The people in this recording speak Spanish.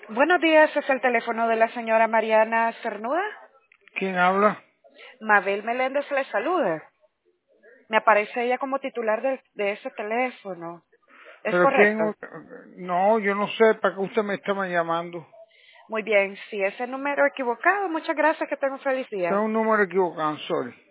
Buenos días, es el teléfono de la señora Mariana Cernuda. ¿Quién habla? Mabel Meléndez le saluda. Me aparece ella como titular de ese teléfono. ¿Es ¿Pero quién? correcto? No, yo no sé para qué usted me está llamando. Muy bien, si ese número equivocado, muchas gracias, que tenga un feliz Tengo día. un número equivocado, sorry.